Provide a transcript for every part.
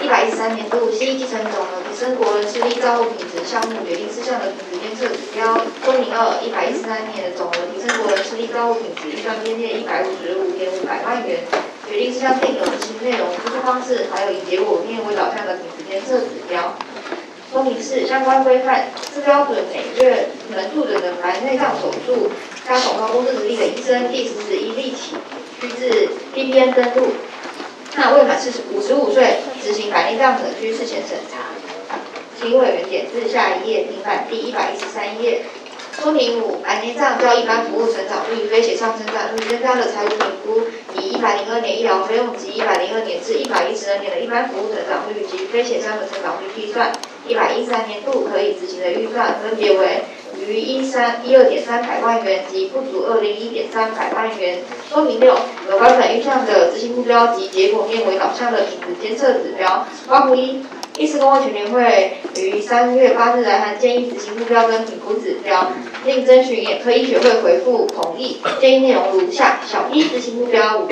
113年度新议继承总额提升国人视力照护品质项目决定事项的品质监测指标。说明2 113年的总额提升国人视力照护品质预算编列155.500万元。决定事项定有执行内容、支出方式，还有以结果面为导向的品质监测指标。说明4相关规范自标准每月能助诊的白内障手术加总高工作能力的医生，第11例起须至 PPN 登录。那未满55岁执行白内障者需事前审查。请委员点字下一页，平板第113页。说明5白内障较一般服务成长率、非协商成长率增加的财务评估，以102年医疗费用及102年至112年的一般服务成长率及非协商的成长率计算。113年度可以执行的预算分别为逾12.300万元及不足201.300万元。说明6有关本预算的执行目标及结果面为导向的品质监测指标。括弧1医师公会全联会于3月8日来函建议执行目标跟评估指标，另征询眼科医学会回复同意。建议内容如下：小一执行目标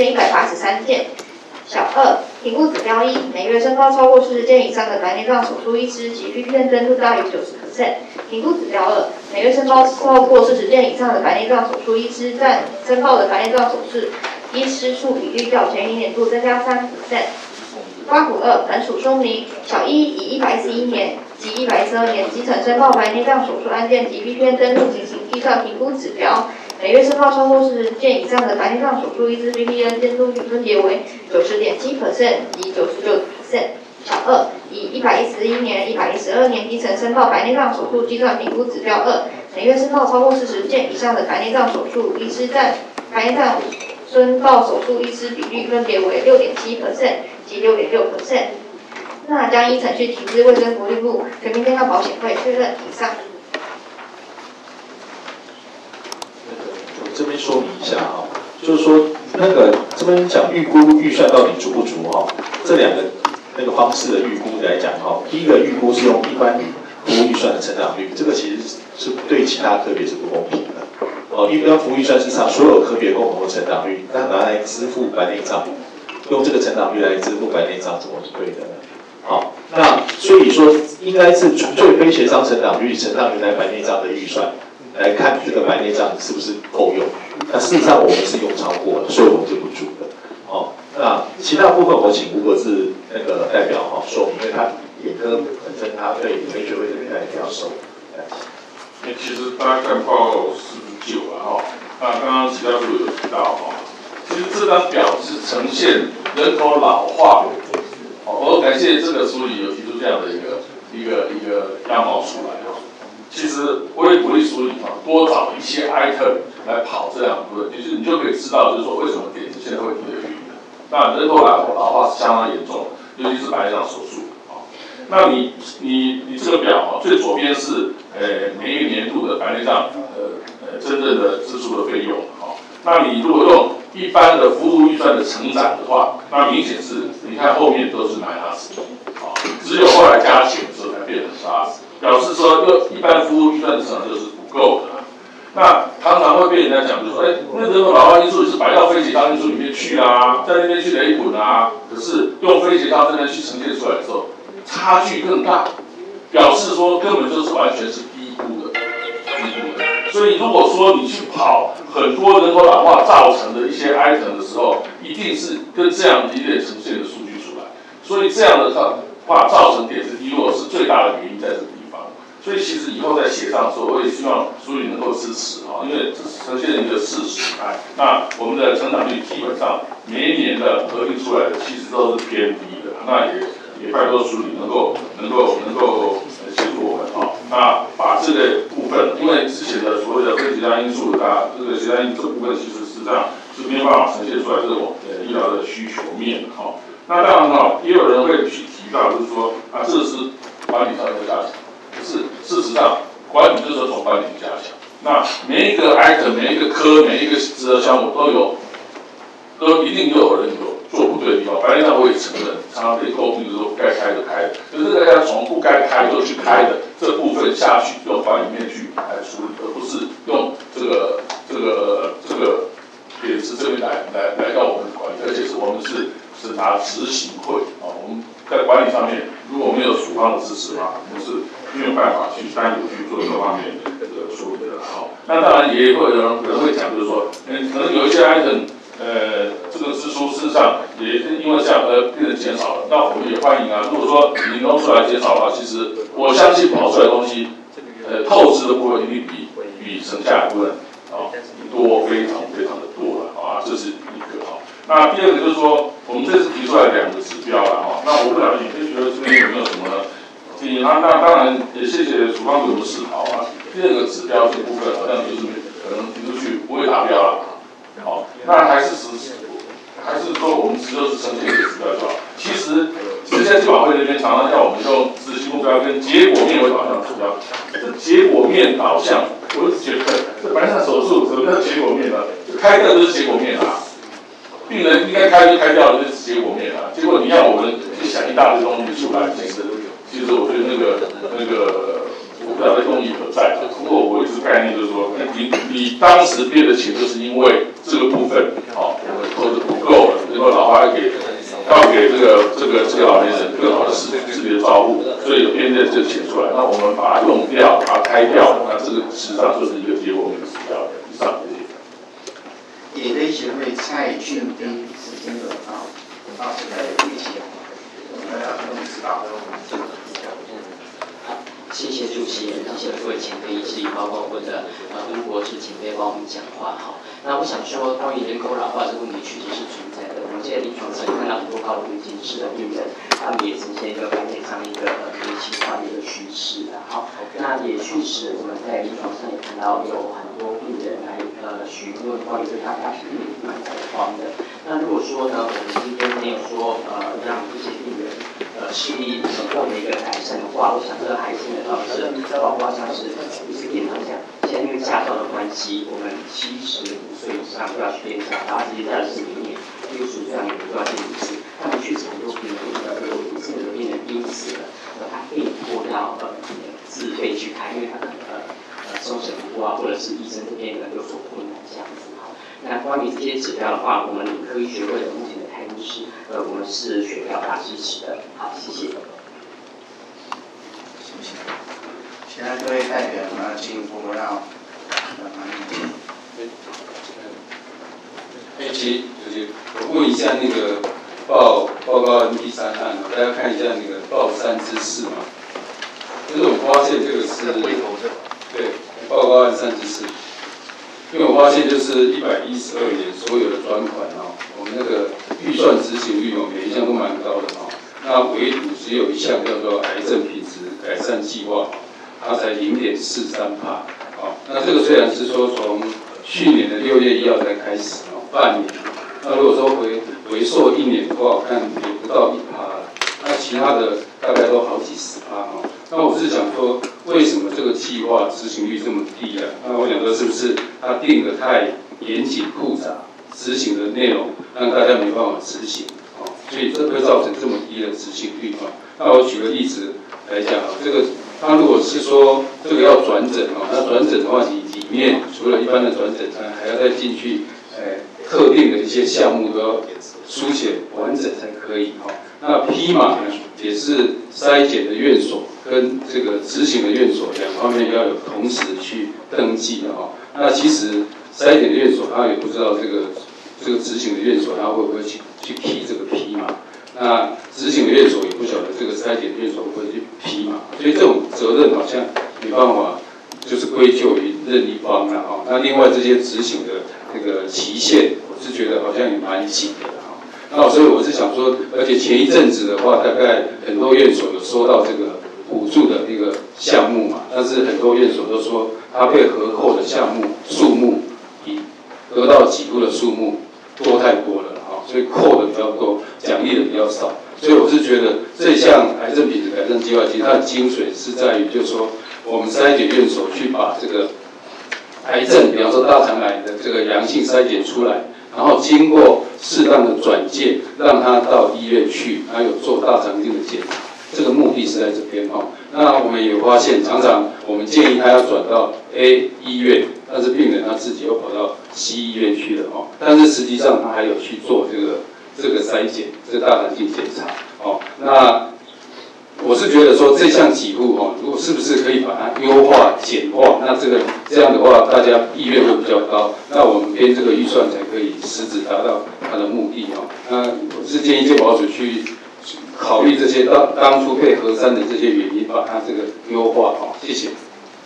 5183件。小2评估指标1每月身高超过40件以上的白内障手术医师及 PPN 登录大于90%。评估指标2每月身高超过40件以上的白内障手术医师占申报的白内障手术医师数比率较前一年度增加3%。括弧2本属说明：小一以111年及112年基层申报白内障手术案件及 PPN 登录进行计算评估指标。每月申报超过40件以上的白内障手术医师 PPN 监督率分别为90.7% 及99%。小2以111年、112年基层申报白内障手术计算评估指标2，每月申报超过40件以上的白内障手术医师占白内障申报手术医师比率分别为6.7% 及6.6%。那将依程序提至卫生福利部、全民健康保险会确认以上。 这边说明一下啊，就是说这边讲预估预算到底足不足哈，这两个方式的预估来讲哈，第一个预估是用一般服务预算的成长率，这个其实是对其他科别是不公平的。一般服务预算是上所有科别共同的成长率，那拿来支付白内障，用这个成长率来支付白内障，怎么是对的呢？好，那所以说应该是最非协商成长率乘上原来白内障的预算。来看这个白内障是不是够用？那事实上我们是用超过了，所以我们是不足的。那其他部分我请吴国志代表说明，因为他眼科本身他对美学会这边他也比较熟。 其实大家看报告49了那刚刚齐教授有提到其实这张表是呈现人口老化我感谢这个梳理有提出这样的一个样貌出来其实我也鼓励梳理多找一些 item 来跑这两部分，就是你就可以知道，就是说为什么点子现在会越来越远。那人口老化是相当严重，尤其是白内障手术那你这个表最左边是每一个年度的白内障真正的支出的费用那你如果用一般的服务预算的成长的话，那明显是你看后面都是-只有后来加钱的时候才变成+，表示说一般服务预算的成长就是不够的那常常会被人家讲，就说那人口老化因素是摆到非协商因素里面去在那边去雷滚可是用非协商这边去呈现出来的时候，差距更大，表示说根本就是完全是低估的。所以如果说你去跑很多人口老化造成的一些 item 的时候，一定是跟这样一类呈现的数据出来。所以这样的话造成点子低落是最大的原因在这个地方。所以其实以后在协商的时候，我也希望署理能够支持因为这是呈现一个事实那我们的成长率基本上每一年的核定出来的其实都是偏低的，那也拜托署理能够协助我们那把这个部分，因为之前的所谓的非协商因素这个协商因素这部分其实是这样是没有办法呈现出来这种医疗的需求面那当然也有人会去提到，就是说这是管理上的加强，可是事实上管理就是从管理加强。那每一个 item、每一个科、每一个职责项目都一定有人有做不对的地方。白内障我也承认，常常被诟病就是说不该开的开的，可是大家从不该开就去开的这部分下去，用管理面去来处理，而不是用这个点子这边来让我们管理，而且是我们是拿执行会我们在管理上面如果没有署方的支持嘛，我们是没有办法去单独去做这方面的这个处理的那当然也会有人可能会讲，就是说，可能有一些 item， 这个支出事实上也因为这样而变得减少了。那我们也欢迎啊，如果说你弄出来减少的话，其实我相信跑出来的东西，透支的部分一定比省下来的部分多非常非常的多了这是一个那第二个就是说，我们这次提出来2个指标了那我不了解，你觉得这边有没有什么呢？那当然也谢谢署方给我们示好第2个指标这部分好像就是可能提出去不会达标了，那还是说我们只就是呈现一个指标就好。其实现在基管会那边常常要我们用执行目标跟结果面为导向指标，这结果面导向，我一直觉得这白鳝手术什么叫结果面呢？开掉就是结果面病人应该开就开掉了，就是结果面结果你要我们去想一大堆东西出来，其实我觉得那个我不知道在公益何在不过我一直概念就是说，你当时憋的钱就是因为这个部分我们投的不够了，然后老花要给这个老年人更好的视力的照顾，所以有变这个钱出来，那我们把它用掉，把它开掉，那这个事实上就是一个结果面的指标。以上谢谢。 野类协会蔡俊斌执行者到现在的预期大家都知道。 谢谢主席人，谢谢各位前辈以及包括我的吴国志前辈帮我们讲话那我想说，关于人口老化这个问题确实是存在的。我们现在临床上看到很多高龄近视的病人，他们也呈现一个白内障一个年轻化的一个趋势那也确实我们在临床上也看到有很多病人来询问关于对他视力蛮恐慌的。那如果说呢，我们今天没有说让这些病人视力获得一个改善的话，我想这个改善的方式，包括像是电脑讲，现在因为驾照的关系，我们75岁以上都要去练驾照，这些驾驶里面65岁以上也都要练一次。他们确实很多病人有这个病人因此他被迫要自费去开，因为他可能收成不过或者是医生这边有所困难这样子那关于这些指标的话，我们理科医学会的目前的态度是，我们是全表达支持的。好，谢谢。 谢谢。其他各位代表呢，进一步要我问一下那个报告案第3案大家看一下那个报3之4就是我发现这个是对报告案3之4。因为我发现就是112年所有的专款我们那个预算执行率每一项都蛮高的那唯独只有一项叫做癌症品质改善计划，它才0.43%那这个虽然是说从去年的6月1号才开始半年，那如果说回溯1年的话，我看也不到1%那其他的大概都好几10%那我是想说，为什么这个计划执行率这么低那我想说，是不是它定得太严谨复杂，执行的内容让大家没办法执行所以这会造成这么低的执行率那我举个例子来讲这个它如果是说这个要转诊那转诊的话，你里面除了一般的转诊还要再进去特定的一些项目都要书写完整才可以那批码呢，也是筛检的院所跟这个执行的院所2方面要有同时去登记的那其实筛检的院所他也不知道这个执行的院所他会不会去批这个批码，那执行的院所也不晓得这个筛检的院所会不会去批码，所以这种责任好像没办法就是归咎于任一方那另外这些执行的这个期限，我是觉得好像也蛮紧的那所以我是想说，而且前一阵子的话，大概很多院所有收到这个补助的一个项目但是很多院所都说，它被核扣的项目数目比得到给付的数目多太多了所以扣的比较多，奖励的比较少。所以我是觉得这项癌症品质改善计划，其实它的精髓是在于，就是说我们筛检院所去把这个癌症，比方说大肠癌的这个阳性筛检出来，然后经过适当的转介，让他到医院去，还有做大肠镜的检查，这个目的是在这边那我们也发现，常常我们建议他要转到 A 医院，但是病人他自己又跑到 C 医院去了但是实际上他还有去做这个这个筛检，这个大肠镜检查。哦，那我是觉得说这项给付哦，如果是不是可以把它优化、简化，那这样的话，大家意愿会比较高，那我们编这个预算才可以实质达到它的目的哦。那我是建议健保署去考虑这些当初配合3的这些原因，把它这个优化哦。谢谢。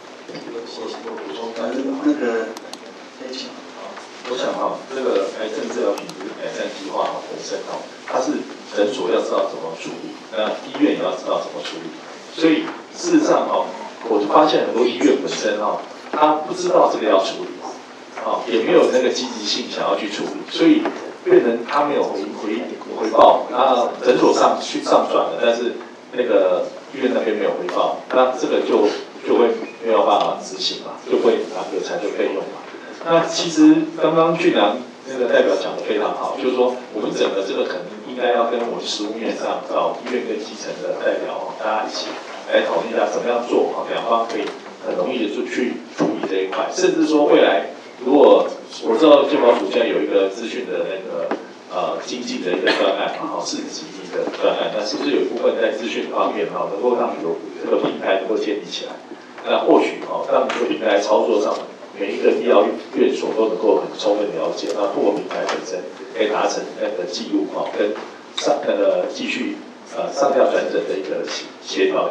那个， 我想这个癌症治疗品质改善计划本身它是诊所要知道怎么处理，那医院也要知道怎么处理。所以事实上我就发现很多医院本身他不知道这个要处理，也没有那个积极性想要去处理，所以变成他没有回报，那诊所上转了，但是那个医院那边没有回报，那这个就会没有办法执行嘛，就会拿有残留费用嘛。那其实刚刚俊良那个代表讲得非常好，就是说我们整个这个可能应该要跟我们实务面上找医院跟基层的代表大家一起来讨论一下怎么样做两方可以很容易的就去处理这一块，甚至说未来如果我知道健保署现在有一个资讯的那个经济的一个专案嘛，40几亿的专案，那是不是有一部分在资讯方面能够让有这个平台能够建立起来？那或许让这个平台操作上。每一个医疗院所都能够很充分了解，那透过平台本身可以达成那个记录跟继续上下转诊的一个协调。